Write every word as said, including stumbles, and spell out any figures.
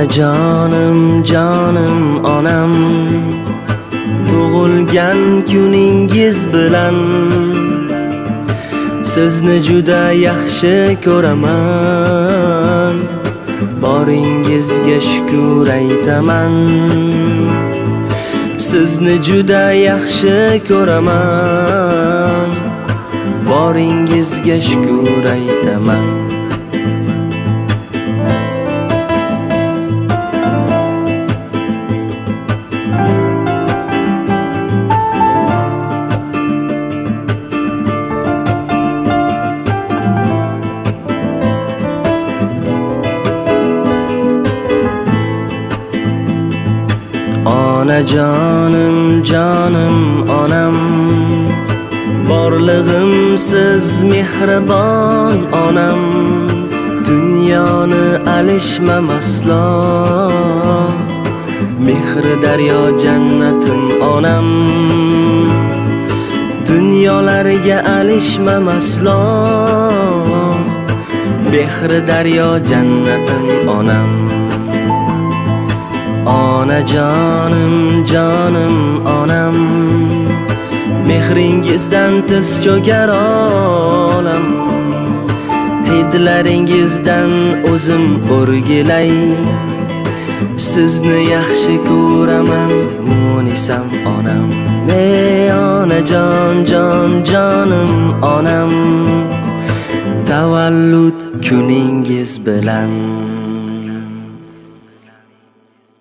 Onajonim, jonim, onam, tug'ilgan kuningiz bilan sizni juda yaxshi ko'raman. Boringizga shukr aytaman. Sizni juda yaxshi ko'raman. Boringizga shukr aytaman. Onajonim, jonim, onam, borlig'im siz mehribon onam. Dunyoni alishmam aslo, mehri daryo jannatim onam. Dunyolarga alishmam aslo, mehri daryo jannatim onam. Onajonim, jonim, onam, mehringizdan tiz cho'kar olam. Hidlaringizdan o'zim o'rgilay. Sizni yaxshi ko'raman, munisam onam. Ey onajon, jon, jonim, onam, tavallud kuningiz bilan